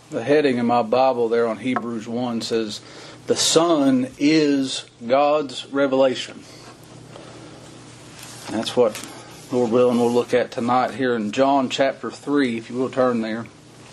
The heading in my Bible there on Hebrews 1 says, "The Son is God's revelation." And that's what, Lord willing, we'll look at tonight here in John chapter 3, if you will turn there.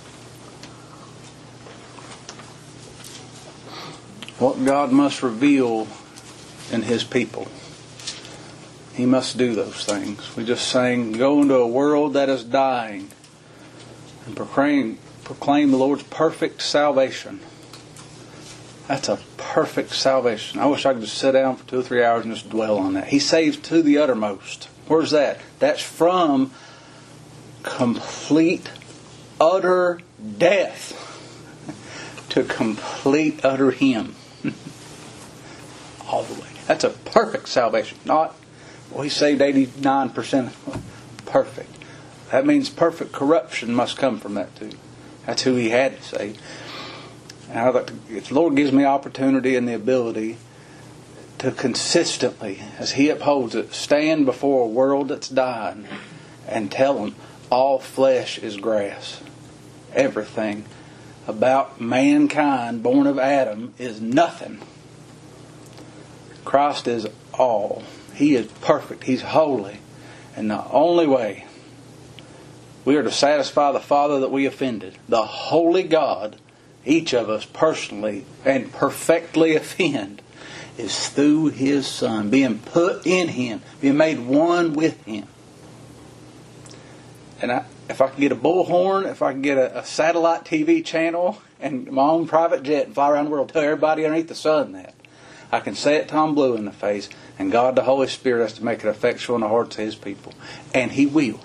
What God must reveal in His people. He must do those things. We just sang, "Go into a world that is dying and proclaim the Lord's perfect salvation." That's a perfect salvation. I wish I could just sit down for 2 or 3 hours and just dwell on that. He saves to the uttermost. Where's that? That's from complete, utter death to complete, utter Him. All the way. That's a perfect salvation. Not, well, He saved 89% perfect. That means perfect corruption must come from that too. That's who He had to save. And if the Lord gives me opportunity and the ability to consistently, as He upholds it, stand before a world that's dying and tell them all flesh is grass. Everything about mankind born of Adam is nothing. Christ is all. He is perfect. He's holy. And the only way we are to satisfy the Father that we offended, the holy God, each of us personally and perfectly offend, is through His Son, being put in Him, being made one with Him. And if I could get a bullhorn, if I could get a satellite TV channel and my own private jet and fly around the world, tell everybody underneath the sun that, I can say it Tom Blue in the face, and God the Holy Spirit has to make it effectual in the hearts of His people. And He will.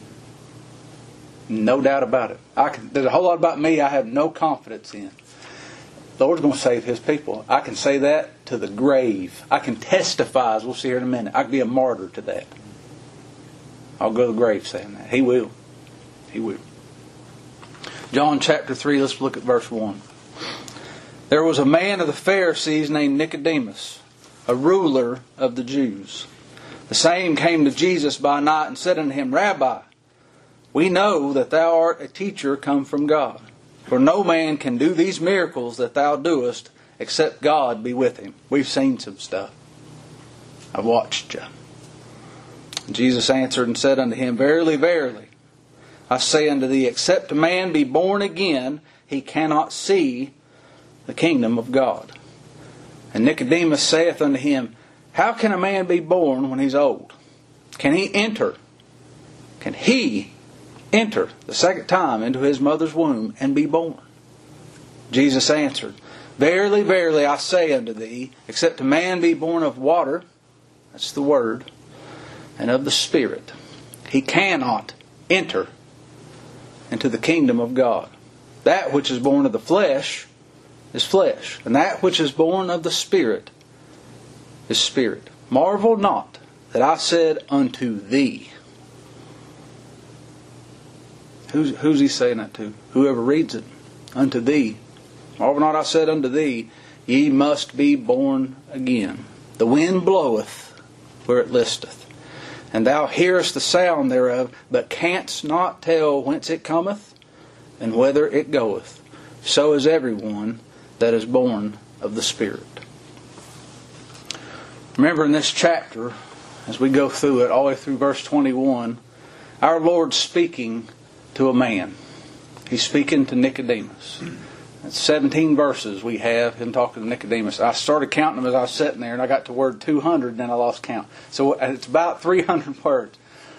No doubt about it. There's a whole lot about me I have no confidence in. The Lord's going to save His people. I can say that to the grave. I can testify, as we'll see here in a minute. I can be a martyr to that. I'll go to the grave saying that. He will. He will. John chapter 3, let's look at verse 1. "There was a man of the Pharisees named Nicodemus, a ruler of the Jews. The same came to Jesus by night and said unto Him, Rabbi, we know that Thou art a teacher come from God. For no man can do these miracles that Thou doest except God be with him." We've seen some stuff. I've watched you. Jesus answered and said unto him, "Verily, verily, I say unto thee, except a man be born again, he cannot see the kingdom of God." And Nicodemus saith unto him, "How can a man be born when he's old? Can he enter the second time into his mother's womb and be born?" Jesus answered, "Verily, verily, I say unto thee, except a man be born of water," that's the Word, "and of the Spirit, he cannot enter into the kingdom of God. That which is born of the flesh is flesh, and that which is born of the Spirit is spirit. Marvel not that I said unto thee." Who's He saying that to? Whoever reads it. Unto thee. "Marvel not I said unto thee, ye must be born again. The wind bloweth where it listeth, and thou hearest the sound thereof, but canst not tell whence it cometh, and whither it goeth. So is everyone that is born of the Spirit." Remember in this chapter, as we go through it, all the way through verse 21, our Lord's speaking to a man. He's speaking to Nicodemus. It's 17 verses we have Him talking to Nicodemus. I started counting them as I was sitting there, and I got to word 200, and then I lost count. So it's about 300 words.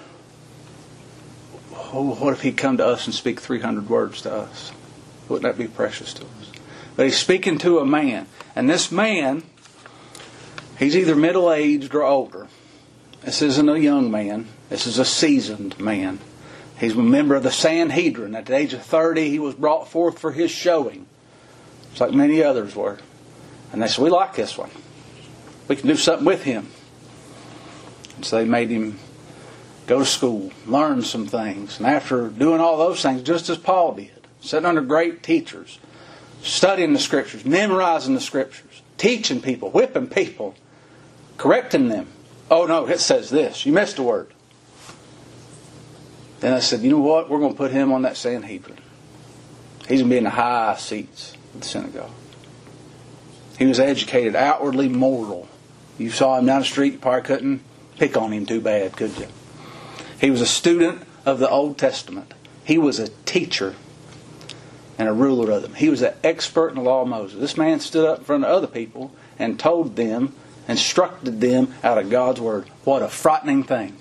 Oh, what if He'd come to us and speak 300 words to us? Wouldn't that be precious to us? But He's speaking to a man. And this man, he's either middle-aged or older. This isn't a young man. This is a seasoned man. He's a member of the Sanhedrin. At the age of 30, he was brought forth for his showing. Just like many others were. And they said, "We like this one. We can do something with him." And so they made him go to school, learn some things. And after doing all those things, just as Paul did, sitting under great teachers, studying the Scriptures, memorizing the Scriptures, teaching people, whipping people, correcting them. "Oh no, it says this. You missed a word." Then I said, "You know what? We're going to put him on that Sanhedrin. He's going to be in the high seats of the synagogue. He was educated, outwardly moral. You saw him down the street, you probably couldn't pick on him too bad, could you? He was a student of the Old Testament. He was a teacher and a ruler of them. He was an expert in the law of Moses. This man stood up in front of other people and told them, instructed them out of God's Word. What a frightening thing.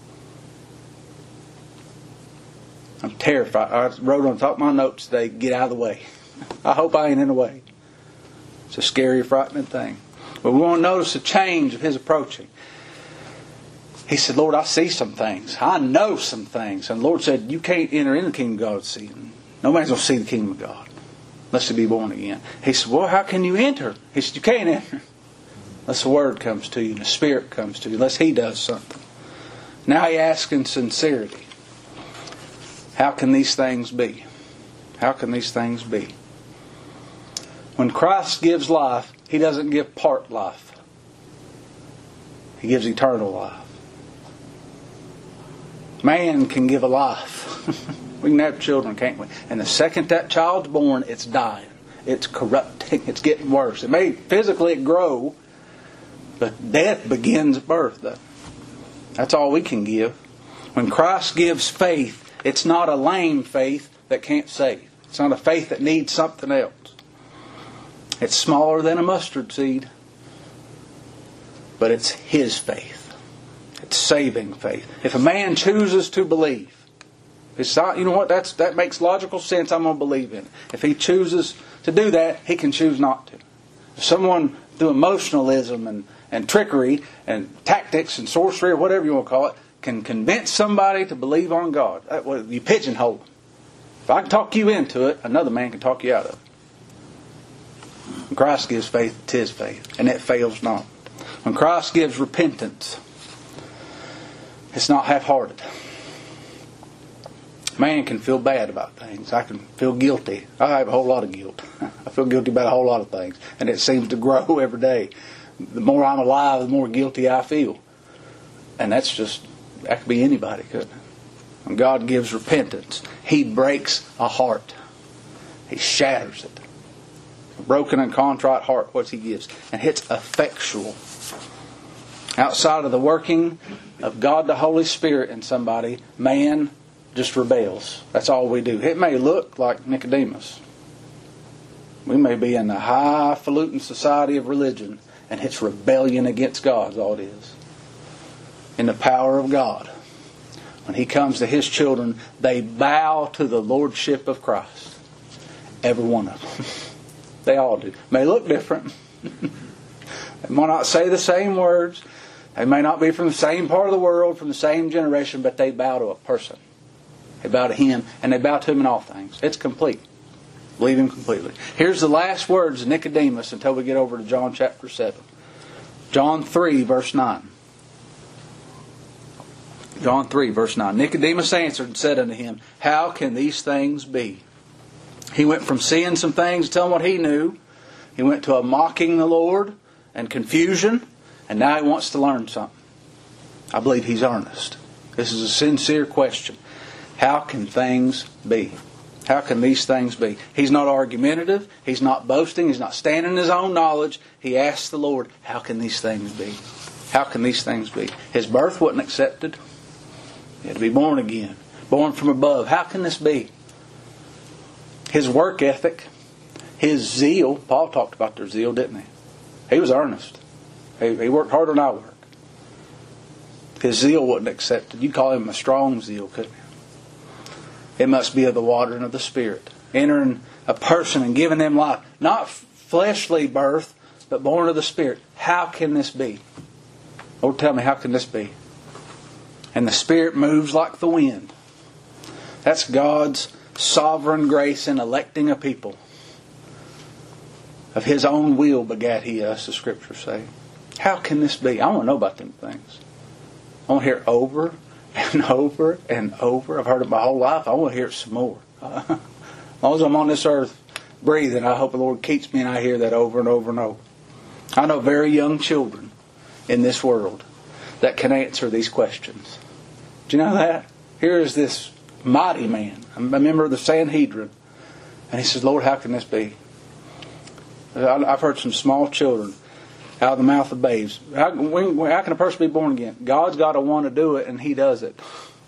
I'm terrified. I wrote on top of my notes today, get out of the way. I hope I ain't in the way. It's a scary, frightening thing. But we want to notice a change of his approaching. He said, Lord, I see some things. I know some things. And the Lord said, you can't enter in the kingdom of God and see them. No man's going to see the kingdom of God unless he be born again. He said, well, how can you enter? He said, you can't enter unless the Word comes to you and the Spirit comes to you, unless He does something. Now he asks in sincerity, how can these things be? How can these things be? When Christ gives life, He doesn't give part life. He gives eternal life. Man can give a life. We can have children, can't we? And the second that child's born, it's dying. It's corrupting. It's getting worse. It may physically grow, but death begins at birth, though. That's all we can give. When Christ gives faith, it's not a lame faith that can't save. It's not a faith that needs something else. It's smaller than a mustard seed, but it's His faith. It's saving faith. If a man chooses to believe, it's not, you know what, that makes logical sense. I'm going to believe in it. If he chooses to do that, he can choose not to. If someone, through emotionalism and trickery and tactics and sorcery or whatever you want to call it, can convince somebody to believe on God, you pigeonhole them. If I can talk you into it, another man can talk you out of it. When Christ gives faith, it's His faith, and it fails not. When Christ gives repentance, it's not half-hearted. Man can feel bad about things. I can feel guilty. I have a whole lot of guilt. I feel guilty about a whole lot of things. And it seems to grow every day. The more I'm alive, the more guilty I feel. And that could be anybody, couldn't it? When God gives repentance, He breaks a heart. He shatters it. A broken and contrite heart, what He gives. And it's effectual. Outside of the working of God the Holy Spirit in somebody, man just rebels. That's all we do. It may look like Nicodemus. We may be in the highfalutin society of religion, and it's rebellion against God is all it is. In the power of God, when He comes to His children, they bow to the Lordship of Christ. Every one of them. They all do. May look different. They might not say the same words. They may not be from the same part of the world, from the same generation, but they bow to a person. They bow to Him, and they bow to Him in all things. It's complete. Believe Him completely. Here's the last words of Nicodemus until we get over to John chapter 7. John 3, verse 9. John 3, verse 9. Nicodemus answered and said unto Him, how can these things be? He went from seeing some things, telling what he knew. He went to a mocking the Lord and confusion, and now he wants to learn something. I believe he's earnest. This is a sincere question. How can things be? How can these things be? He's not argumentative. He's not boasting. He's not standing in his own knowledge. He asks the Lord, how can these things be? How can these things be? His birth wasn't accepted. He had to be born again. Born from above. How can this be? His work ethic, his zeal. Paul talked about their zeal, didn't he? He was earnest. He worked harder than I work. His zeal wasn't accepted. You'd call him a strong zeal, couldn't you? It must be of the watering of the Spirit. Entering a person and giving them life. Not fleshly birth, but born of the Spirit. How can this be? Lord, tell me, how can this be? And the Spirit moves like the wind. That's God's sovereign grace in electing a people. Of His own will begat He us, the Scriptures say. How can this be? I want to know about them things. I want to hear it over and over and over. I've heard it my whole life. I want to hear it some more. As long as I'm on this earth breathing, I hope the Lord keeps me and I hear that over and over and over. I know very young children in this world that can answer these questions. Do you know that? Here is this mighty man, a member of the Sanhedrin, And he says, Lord, how can this be? I've heard some small children out of the mouth of babes. How can a person be born again? God's got to want to do it, and He does it.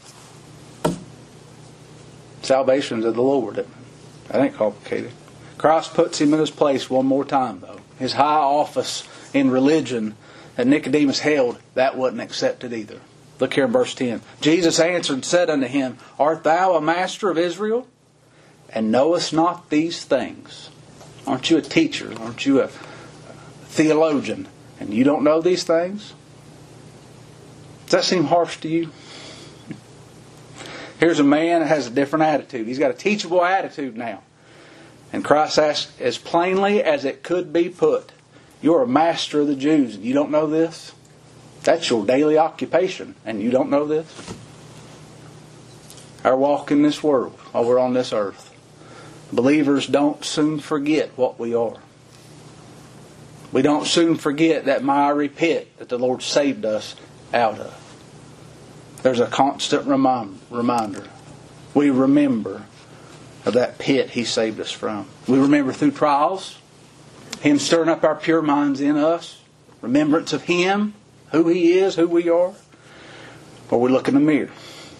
Salvation's of the Lord. That ain't complicated. Christ puts him in his place one more time, though. His high office in religion that Nicodemus held, that wasn't accepted either. Look here in verse 10. Jesus answered and said unto him, Art thou a master of Israel, and knowest not these things? Aren't you a teacher? Aren't you a theologian? And you don't know these things? Does that seem harsh to you? Here's a man that has a different attitude. He's got a teachable attitude now. And Christ asked as plainly as it could be put, You're a master of the Jews, and you don't know this? That's your daily occupation, and you don't know this? Our walk in this world, while we're on this earth, believers don't soon forget what we are. We don't soon forget that miry pit that the Lord saved us out of. There's a constant reminder. We remember of that pit He saved us from. We remember through trials, Him stirring up our pure minds in us, remembrance of Him, who He is, who we are. Or we look in the mirror.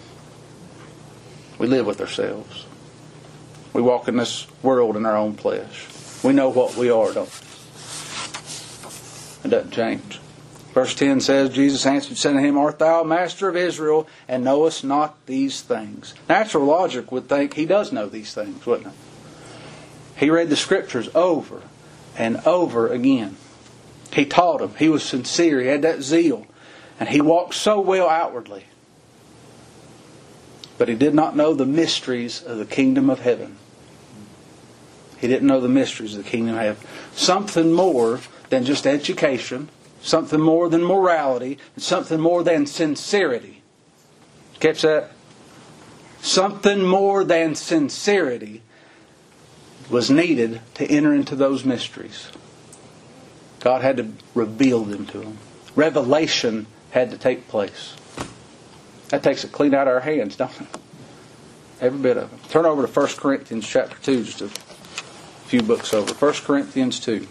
We live with ourselves. We walk in this world in our own flesh. We know what we are, don't we? It doesn't change. Verse 10 says, Jesus answered and said to him, Art thou a master of Israel, and knowest not these things? Natural logic would think he does know these things, wouldn't it? He read the Scriptures over and over again. He taught them. He was sincere. He had that zeal. And he walked so well outwardly. But he did not know the mysteries of the kingdom of heaven. He didn't know the mysteries of the kingdom of heaven. Something more than just education. Something more than morality. And something more than sincerity. Catch that? Something more than sincerity was needed to enter into those mysteries. God had to reveal them to him. Revelation had to take place. That takes it clean out of our hands, don't it? Every bit of it. Turn over to 1 Corinthians chapter 2, just a few books over. 1 Corinthians 2.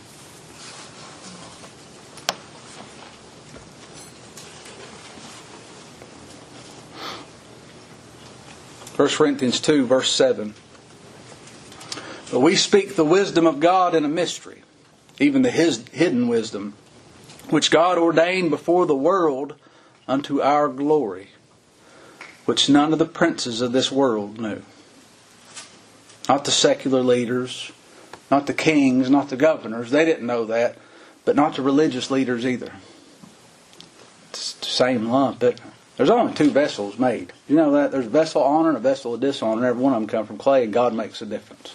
1 Corinthians 2, verse 7. But we speak the wisdom of God in a mystery, even the hidden wisdom, which God ordained before the world unto our glory, which none of the princes of this world knew. Not the secular leaders, not the kings, not the governors. They didn't know that, but not the religious leaders either. It's the same lump, isn't it? There's only two vessels made. You know that? There's a vessel of honor and a vessel of dishonor. Every one of them come from clay, and God makes a difference.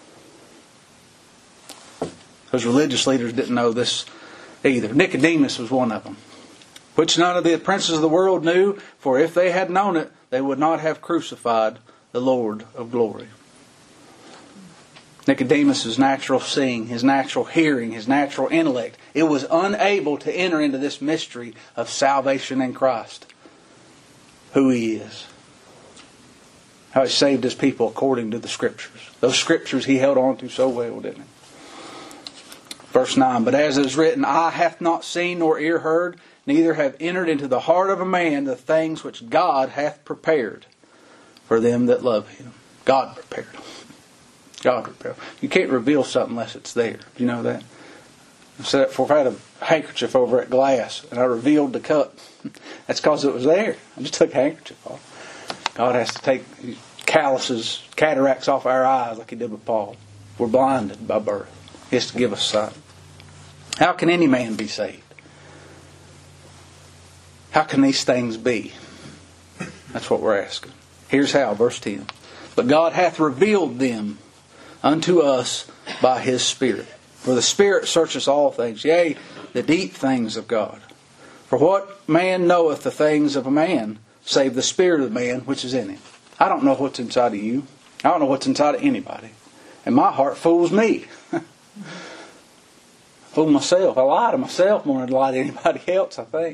Those religious leaders didn't know this either. Nicodemus was one of them. Which none of the princes of the world knew, for if they had known it, they would not have crucified the Lord of glory. Nicodemus' natural seeing, his natural hearing, his natural intellect, it was unable to enter into this mystery of salvation in Christ. Who He is. How He saved His people according to the Scriptures. Those Scriptures He held on to so well, didn't He? Verse 9, But as it is written, Eye hath not seen nor ear heard, neither have entered into the heart of a man the things which God hath prepared for them that love Him. God prepared them. God prepared them. You can't reveal something unless it's there. Do you know that? I said it before. If I had a handkerchief over at glass and I revealed the cup, that's because it was there. I just took a handkerchief off. God has to take calluses, cataracts off our eyes like He did with Paul. We're blinded by birth. He has to give us sight. How can any man be saved? How can these things be? That's what we're asking. Here's how, verse 10. But God hath revealed them unto us by His Spirit. For the Spirit searcheth all things, yea, the deep things of God. For what man knoweth the things of a man, save the spirit of the man which is in him? I don't know what's inside of you. I don't know what's inside of anybody. And my heart fools me. Fool myself. I lie to myself more than I lie to anybody else, I think.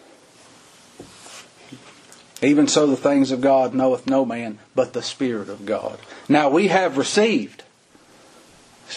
Even so the things of God knoweth no man, but the Spirit of God. Now we have received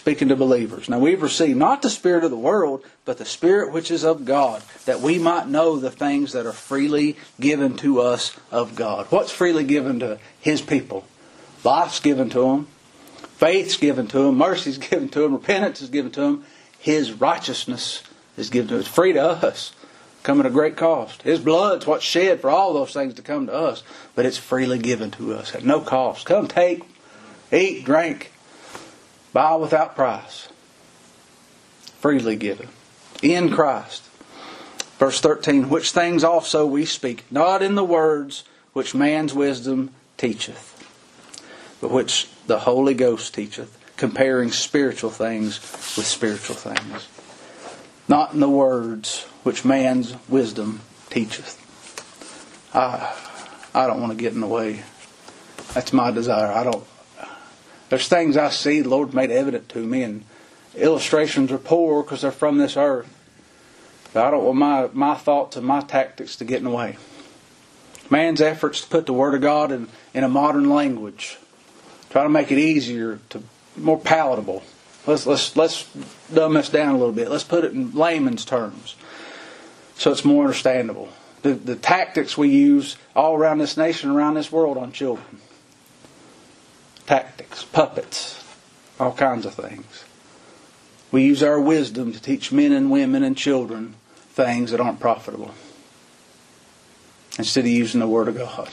speaking to believers. Now we've received not the spirit of the world, but the Spirit which is of God, that we might know the things that are freely given to us of God. What's freely given to His people? Life's given to them. Faith's given to them. Mercy's given to them. Repentance is given to them. His righteousness is given to us. It's free to us. Come at a great cost. His blood's what's shed for all those things to come to us. But it's freely given to us at no cost. Come take, eat, drink, buy without price. Freely given. In Christ. Verse 13, which things also we speak, not in the words which man's wisdom teacheth, but which the Holy Ghost teacheth, comparing spiritual things with spiritual things. Not in the words which man's wisdom teacheth. I don't want to get in the way. That's my desire. There's things I see the Lord made evident to me, and illustrations are poor because they're from this earth. But I don't want my thoughts and my tactics to get in the way. Man's efforts to put the Word of God in a modern language. Try to make it easier, more palatable. Let's dumb this down a little bit. Let's put it in layman's terms so it's more understandable. The tactics we use all around this nation, around this world on children. Tactics, puppets, all kinds of things. We use our wisdom to teach men and women and children things that aren't profitable, instead of using the Word of God.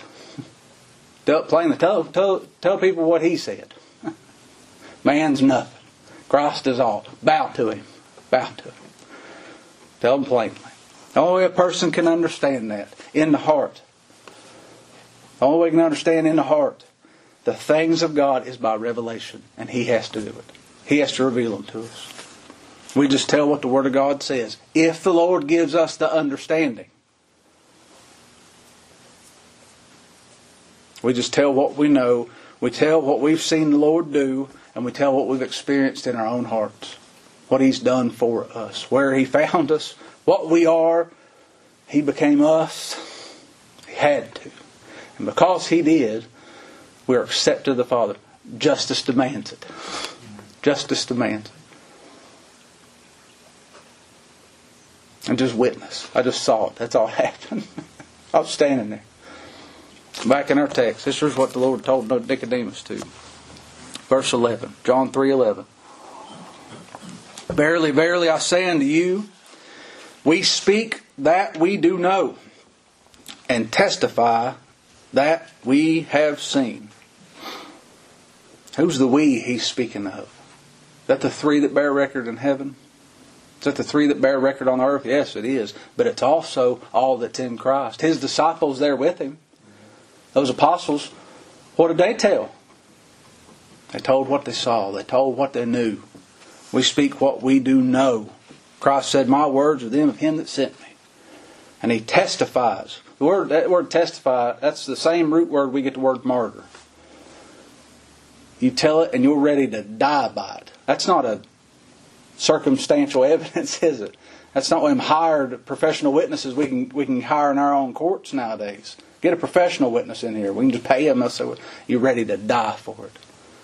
Tell people what He said. Man's nothing. Christ is all. Bow to Him. Bow to Him. Tell them plainly. The only way a person can understand that, in the heart. The only way you can understand in the heart the things of God is by revelation. And He has to do it. He has to reveal them to us. We just tell what the Word of God says. If the Lord gives us the understanding. We just tell what we know. We tell what we've seen the Lord do. And we tell what we've experienced in our own hearts. What He's done for us. Where He found us. What we are. He became us. He had to. And because He did, we are accepted of the Father. Justice demands it. Justice demands it. And just witness. I just saw it. That's all that happened. I was standing there. Back in our text, this is what the Lord told Nicodemus to. Verse 11, John 3:11. Verily, verily, I say unto you, we speak that we do know, and testify that we have seen. Who's the we He's speaking of? Is that the three that bear record in heaven? Is that the three that bear record on earth? Yes, it is. But it's also all that's in Christ. His disciples there with Him. Those apostles, what did they tell? They told what they saw. They told what they knew. We speak what we do know. Christ said, my words are them of Him that sent me. And He testifies. That word testify, that's the same root word we get the word martyr. You tell it and you're ready to die by it. That's not a circumstantial evidence, is it? That's not when hired professional witnesses we can hire in our own courts nowadays. Get a professional witness in here. We can just pay them and say, you're ready to die for it.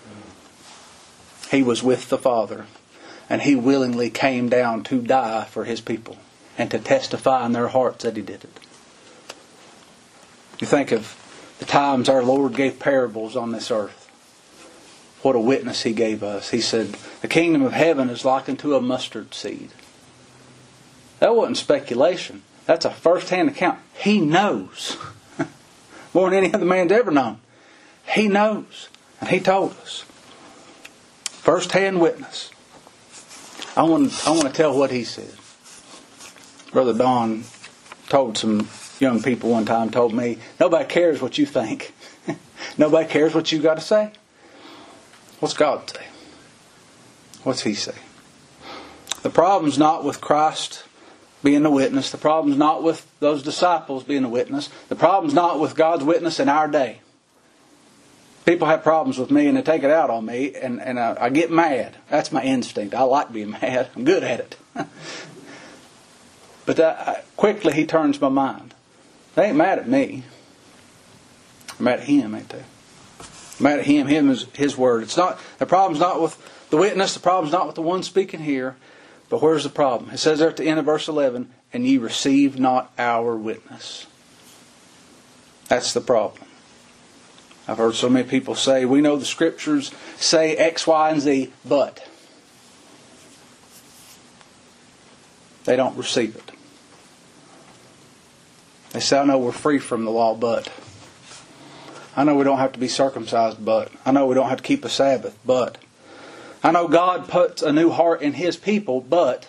He was with the Father. And He willingly came down to die for His people. And to testify in their hearts that He did it. You think of the times our Lord gave parables on this earth. What a witness He gave us. He said, the kingdom of heaven is like unto a mustard seed. That wasn't speculation. That's a first-hand account. He knows. More than any other man's ever known. He knows. And He told us. First-hand witness. I want to tell what He said. Brother Don told some young people one time, told me, nobody cares what you think. Nobody cares what you got to say. What's God say? What's He say? The problem's not with Christ being the witness. The problem's not with those disciples being the witness. The problem's not with God's witness in our day. People have problems with me and they take it out on me and I get mad. That's my instinct. I like being mad. I'm good at it. But quickly He turns my mind. They ain't mad at me. They're mad at Him, ain't they? Mad at Him. Him is His word. The problem's not with the the witness. The problem's not with the one speaking here. But where's the problem? It says there at the end of verse 11, and ye receive not our witness. That's the problem. I've heard so many people say, we know the Scriptures say X, Y, and Z, but they don't receive it. They say, I know we're free from the law, but I know we don't have to be circumcised, but I know we don't have to keep a Sabbath, but I know God puts a new heart in His people, but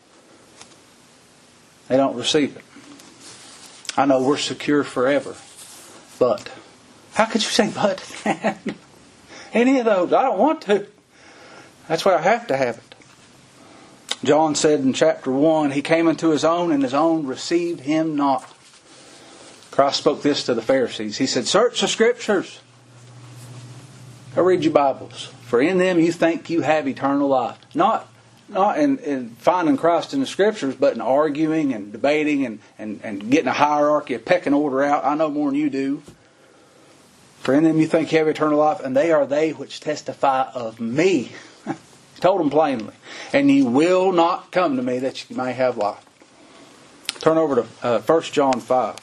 they don't receive it. I know we're secure forever, but how could you say but? Any of those? I don't want to. That's why I have to have it. John said in chapter 1, He came unto His own, and His own received Him not. Christ spoke this to the Pharisees. He said, search the Scriptures. Go read your Bibles. For in them you think you have eternal life. Not in finding Christ in the Scriptures, but in arguing and debating and getting a hierarchy, a pecking order out. I know more than you do. For in them you think you have eternal life, and they are they which testify of me. He told them plainly. And ye will not come to me that you may have life. Turn over to 1 John 5.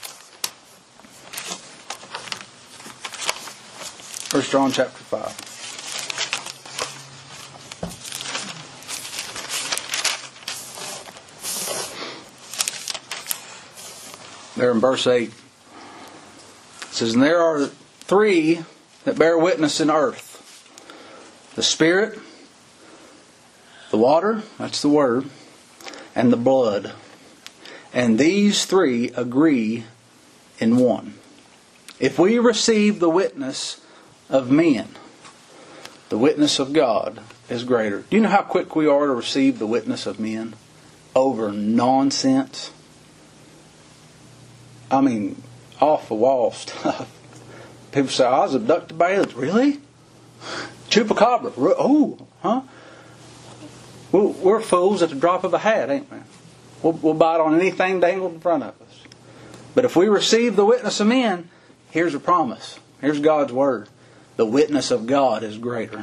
1 John chapter 5. There in verse 8. It says, and there are three that bear witness in earth. The Spirit, the water, that's the Word, and the blood. And these three agree in one. If we receive the witness of men, the witness of God is greater. Do you know how quick we are to receive the witness of men over nonsense? I mean, off the wall stuff. People say, I was abducted by aliens. Really? Chupacabra. Oh, huh? We're fools at the drop of a hat, ain't we? We'll bite on anything dangled in front of us. But if we receive the witness of men, here's a promise. Here's God's Word. The witness of God is greater.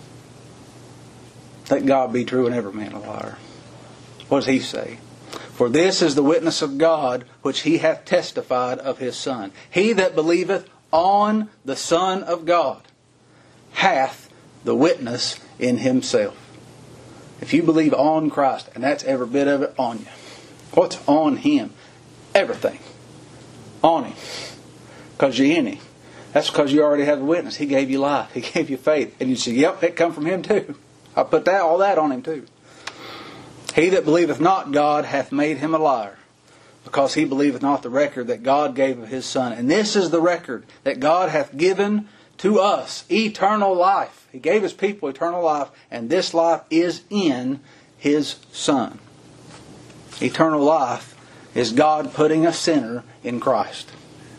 Let God be true and every man a liar. What does He say? For this is the witness of God, which He hath testified of His Son. He that believeth on the Son of God hath the witness in himself. If you believe on Christ, and that's every bit of it on you. What's on Him? Everything. On Him. Because you're in Him. That's because you already have a witness. He gave you life. He gave you faith. And you say, yep, it come from Him too. I put all that on Him too. He that believeth not God hath made him a liar, because he believeth not the record that God gave of His Son. And this is the record, that God hath given to us eternal life. He gave His people eternal life, and this life is in His Son. Eternal life is God putting a sinner in Christ.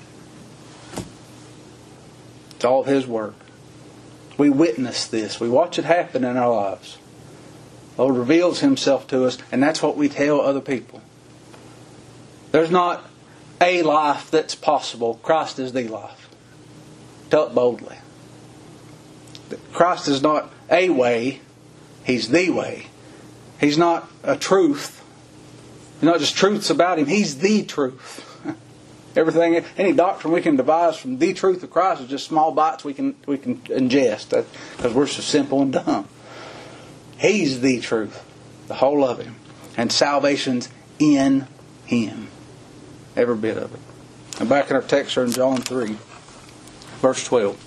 It's all His work. We witness this. We watch it happen in our lives. The Lord reveals Himself to us, and that's what we tell other people. There's not a life that's possible. Christ is the life. Tell it boldly. Christ is not a way. He's the way. He's not a truth. He's not just truths about Him. He's the truth. Everything, any doctrine we can devise from the truth of Christ is just small bites we can ingest, because we're so simple and dumb. He's the truth, the whole of Him, and salvation's in Him, every bit of it. And back in our text here in John 3, verse 12,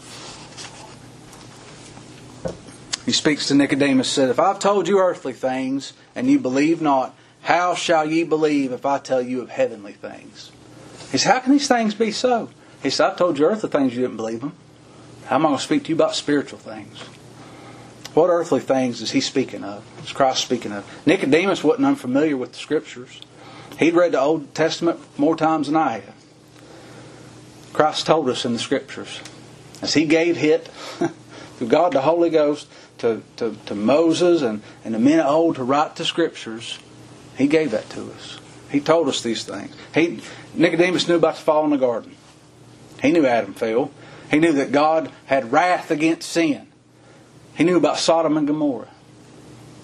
He speaks to Nicodemus, said, if I've told you earthly things and you believe not, how shall ye believe if I tell you of heavenly things? He said, how can these things be so? He said, I've told you earthly things, you didn't believe them. How am I going to speak to you about spiritual things? What earthly things is He speaking of? Is Christ speaking of? Nicodemus wasn't unfamiliar with the Scriptures. He'd read the Old Testament more times than I have. Christ told us in the Scriptures, as He gave hit through God the Holy Ghost to Moses and the men of old to write the Scriptures, He gave that to us. He told us these things. Nicodemus knew about the fall in the garden. He knew Adam fell. He knew that God had wrath against sin. He knew about Sodom and Gomorrah.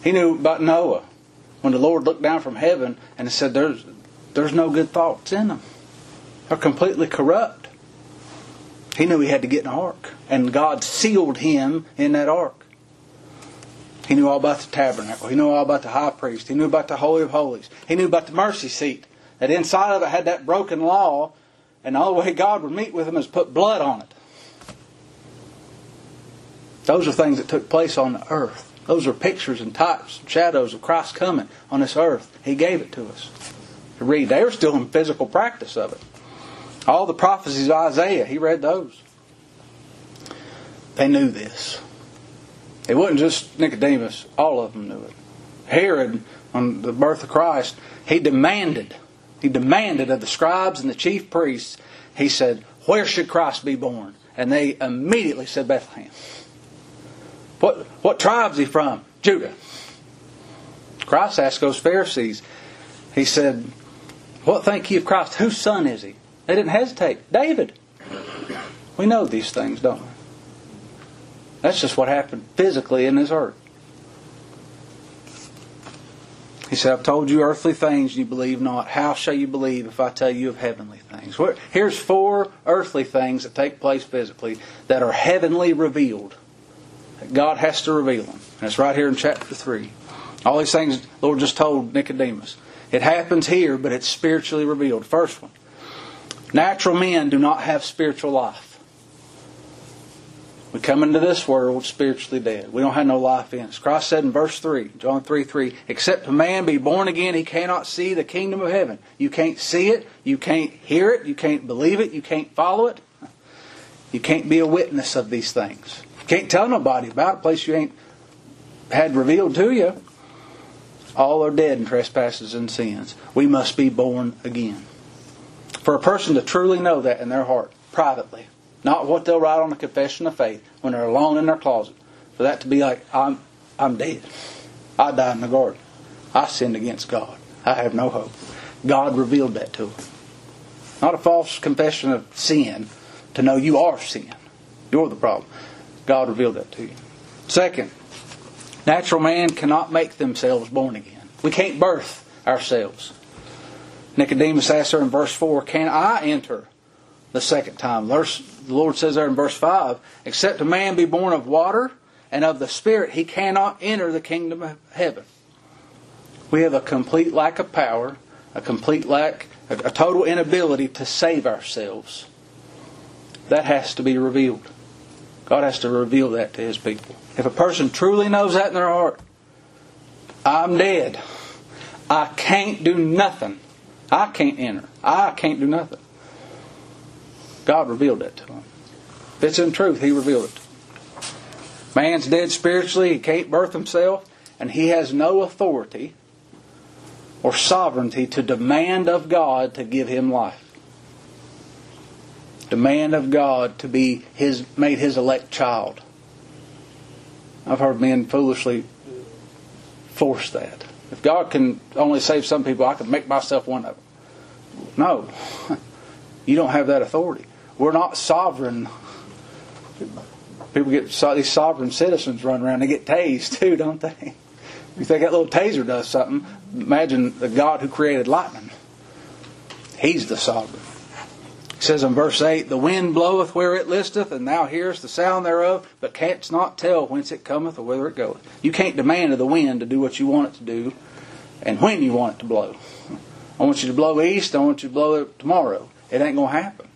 He knew about Noah. When the Lord looked down from heaven and said, there's no good thoughts in them. They're completely corrupt. He knew he had to get in the ark. And God sealed him in that ark. He knew all about the tabernacle. He knew all about the high priest. He knew about the Holy of Holies. He knew about the mercy seat. That inside of it had that broken law. And the only way God would meet with him is put blood on it. Those are things that took place on the earth. Those are pictures and types and shadows of Christ coming on this earth. He gave it to us to read. They were still in physical practice of it. All the prophecies of Isaiah, he read those. They knew this. It wasn't just Nicodemus. All of them knew it. Herod, on the birth of Christ, he demanded of the scribes and the chief priests, he said, where should Christ be born? And they immediately said Bethlehem. What tribe is he from? Judah. Christ asked those Pharisees, he said, what think ye of Christ? Whose son is he? They didn't hesitate. David. We know these things, don't we? That's just what happened physically in this earth. He said, I've told you earthly things and you believe not. How shall you believe if I tell you of heavenly things? Here's 4 earthly things that take place physically that are heavenly revealed. God has to reveal them. And it's right here in chapter 3. All these things the Lord just told Nicodemus. It happens here, but it's spiritually revealed. First one. Natural men do not have spiritual life. We come into this world spiritually dead. We don't have no life in us. Christ said in verse 3, John 3:3, except a man be born again, he cannot see the kingdom of heaven. You can't see it. You can't hear it. You can't believe it. You can't follow it. You can't be a witness of these things. You can't tell nobody about a place you ain't had revealed to you. All are dead in trespasses and sins. We must be born again. For a person to truly know that in their heart, privately, not what they'll write on the confession of faith when they're alone in their closet, for that to be like, I'm dead. I died in the garden. I sinned against God. I have no hope. God revealed that to them. Not a false confession of sin to know you are sin. You're the problem. God revealed that to you. Second, natural man cannot make themselves born again. We can't birth ourselves. Nicodemus asked her in verse 4, can I enter the second time? The Lord says there in verse 5, except a man be born of water and of the Spirit, he cannot enter the kingdom of heaven. We have a complete lack of power, a total inability to save ourselves. That has to be revealed. God has to reveal that to His people. If a person truly knows that in their heart, I'm dead. I can't do nothing. I can't enter. I can't do nothing. God revealed that to him. If it's in truth, He revealed it. Man's dead spiritually. He can't birth himself. And he has no authority or sovereignty to demand of God to give him life. Demand of God to be made His elect child. I've heard men foolishly force that. If God can only save some people, I can make myself one of them. No. You don't have that authority. We're not sovereign. People get these sovereign citizens run around. They get tased too, don't they? You think that little taser does something? Imagine the God who created lightning. He's the sovereign. It says in verse 8, the wind bloweth where it listeth, and thou hearest the sound thereof, but canst not tell whence it cometh or whither it goeth. You can't demand of the wind to do what you want it to do, and when you want it to blow. I want you to blow east, I want you to blow it tomorrow. It ain't going to happen.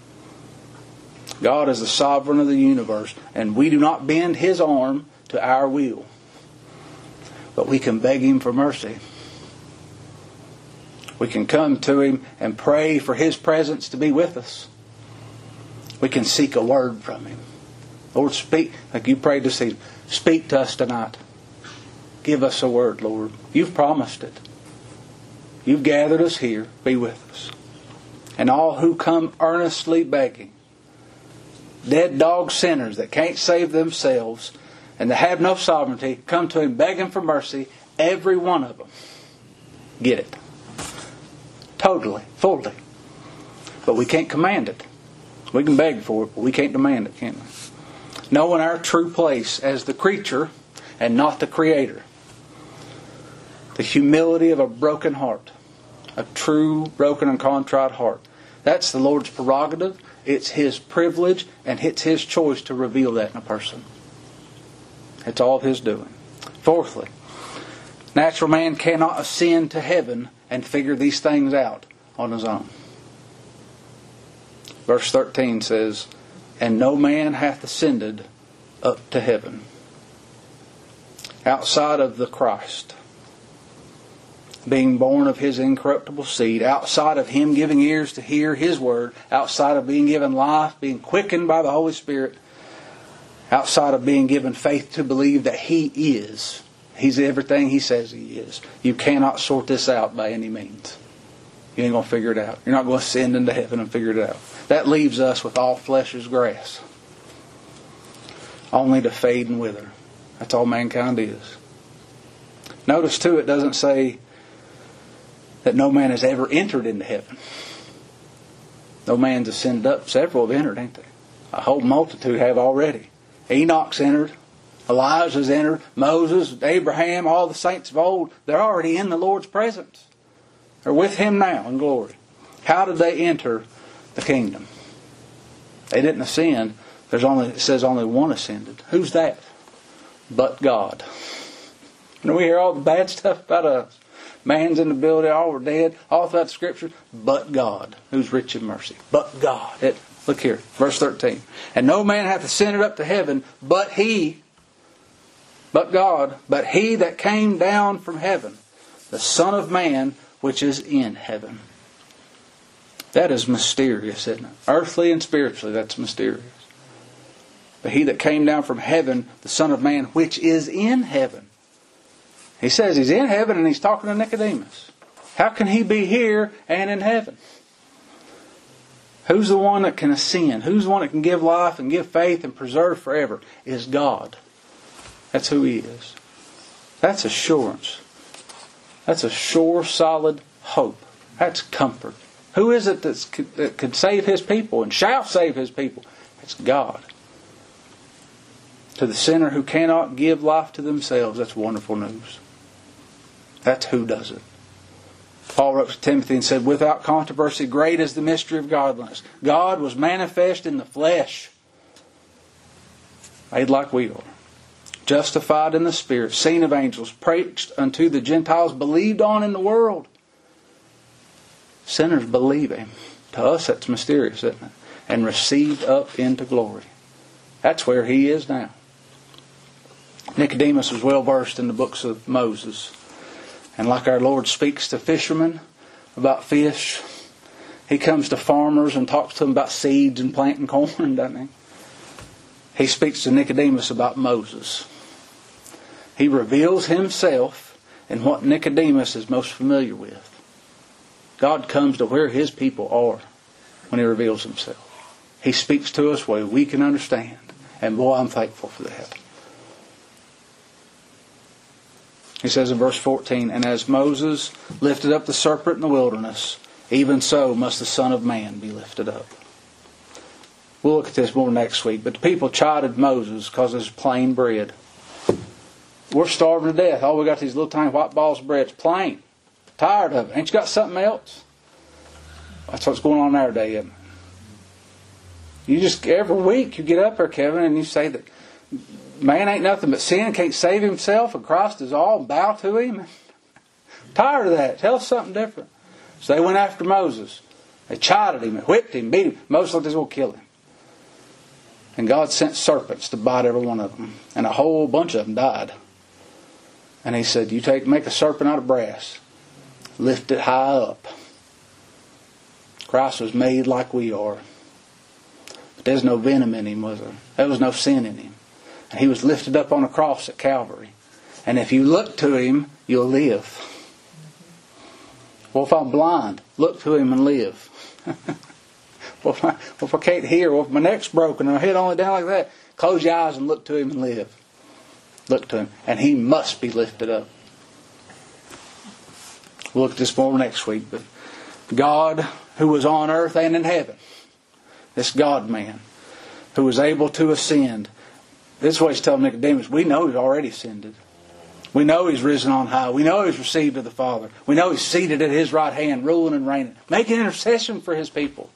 God is the sovereign of the universe, and we do not bend His arm to our will. But we can beg Him for mercy. We can come to Him and pray for His presence to be with us. We can seek a word from Him. Lord, speak, like you prayed this evening. Speak to us tonight. Give us a word, Lord. You've promised it. You've gathered us here. Be with us. And all who come earnestly begging, dead dog sinners that can't save themselves and that have no sovereignty, come to Him begging for mercy. Every one of them get it. Totally, fully. But we can't command it. We can beg for it, but we can't demand it, can we? Knowing our true place as the creature and not the Creator. The humility of a broken heart. A true, broken and contrite heart. That's the Lord's prerogative. It's His privilege, and it's His choice to reveal that in a person. It's all His doing. Fourthly, natural man cannot ascend to heaven and figure these things out on his own. Verse 13 says, "And no man hath ascended up to heaven." Outside of the Christ, being born of His incorruptible seed, outside of Him giving ears to hear His word, outside of being given life, being quickened by the Holy Spirit, outside of being given faith to believe that He is, He's everything He says He is, you cannot sort this out by any means. You ain't going to figure it out. You're not going to ascend into heaven and figure it out. That leaves us with all flesh as grass, only to fade and wither. That's all mankind is. Notice too, it doesn't say that no man has ever entered into heaven. No man's ascended up. Several have entered, ain't they? A whole multitude have already. Enoch's entered. Elijah's entered. Moses, Abraham, all the saints of old. They're already in the Lord's presence. They're with Him now in glory. How did they enter the kingdom? They didn't ascend. It says only one ascended. Who's that? But God. You know, we hear all the bad stuff about us. Man's in the building, all we're dead, all throughout the Scripture. But God, who's rich in mercy. But God. Look here, verse 13. "And no man hath ascended up to heaven, but God, but He that came down from heaven, the Son of Man, which is in heaven." That is mysterious, isn't it? Earthly and spiritually, that's mysterious. But He that came down from heaven, the Son of Man, which is in heaven. He says He's in heaven, and He's talking to Nicodemus. How can He be here and in heaven? Who's the one that can ascend? Who's the one that can give life and give faith and preserve forever? Is God. That's who He is. That's assurance. That's a sure, solid hope. That's comfort. Who is it that could save His people and shall save His people? It's God. To the sinner who cannot give life to themselves, that's wonderful news. That's who does it. Paul wrote to Timothy and said, "Without controversy, great is the mystery of godliness. God was manifest in the flesh, made like we are, justified in the Spirit, seen of angels, preached unto the Gentiles, believed on in the world." Sinners believe Him. To us that's mysterious, isn't it? And received up into glory. That's where He is now. Nicodemus was well versed in the books of Moses. And like our Lord speaks to fishermen about fish, He comes to farmers and talks to them about seeds and planting corn, doesn't He? He speaks to Nicodemus about Moses. He reveals Himself in what Nicodemus is most familiar with. God comes to where His people are when He reveals Himself. He speaks to us where we can understand. And boy, I'm thankful for that. He says in verse 14, "And as Moses lifted up the serpent in the wilderness, even so must the Son of Man be lifted up." We'll look at this more next week. But the people chided Moses because it's plain bread. We're starving to death. All we got these little tiny white balls of bread. It's plain. Tired of it. Ain't you got something else? That's what's going on nowadays, isn't it? You just, every week you get up there, Kevin, and you say that man ain't nothing but sin, can't save himself, and Christ is all, and bow to Him. Tired of that. Tell us something different. So they went after Moses. They chided him, and whipped him, beat him. Moses thought they were going to kill him. And God sent serpents to bite every one of them. And a whole bunch of them died. And He said, "You make a serpent out of brass. Lift it high up." Christ was made like we are. But there's no venom in Him, was there? There was no sin in Him. And He was lifted up on a cross at Calvary. And if you look to Him, you'll live. Well, if I'm blind, look to Him and live. Well, if I can't hear, well, if my neck's broken and my head only down like that, close your eyes and look to Him and live. Look to Him. And He must be lifted up. We'll look at this more next week. But God, who was on earth and in heaven, this God-man, who was able to ascend. This is what He's telling Nicodemus. We know He's already ascended. We know He's risen on high. We know He's received of the Father. We know He's seated at His right hand, ruling and reigning, making intercession for His people.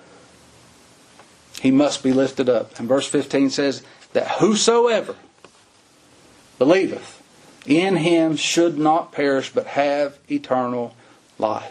He must be lifted up. And verse 15 says that whosoever believeth in Him should not perish but have eternal life.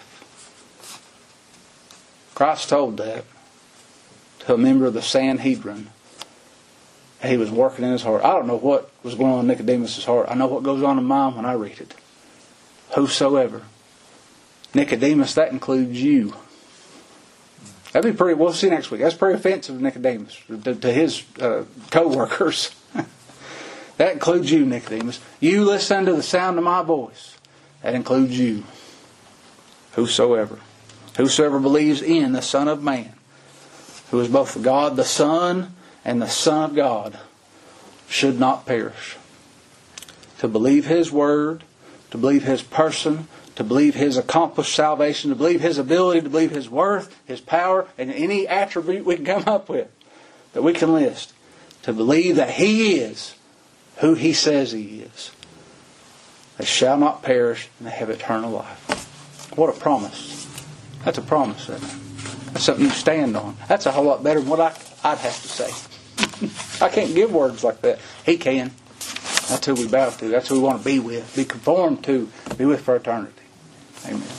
Christ told that to a member of the Sanhedrin. He was working in his heart. I don't know what was going on in Nicodemus' heart. I know what goes on in mine when I read it. Whosoever. Nicodemus, that includes you. That'd be pretty, we'll see next week. That's pretty offensive to Nicodemus, to his co-workers. That includes you, Nicodemus. You listen to the sound of my voice. That includes you. Whosoever. Whosoever believes in the Son of Man, who is both God the Son and the Son of God, should not perish. To believe His Word, to believe His person, to believe His accomplished salvation, to believe His ability, to believe His worth, His power, and any attribute we can come up with that we can list. To believe that He is who He says He is. They shall not perish and they have eternal life. What a promise. That's a promise, isn't it? That's something you stand on. That's a whole lot better than what I'd have to say. I can't give words like that. He can. That's who we bow to. That's who we want to be with. Be conformed to. Be with for eternity. Amen.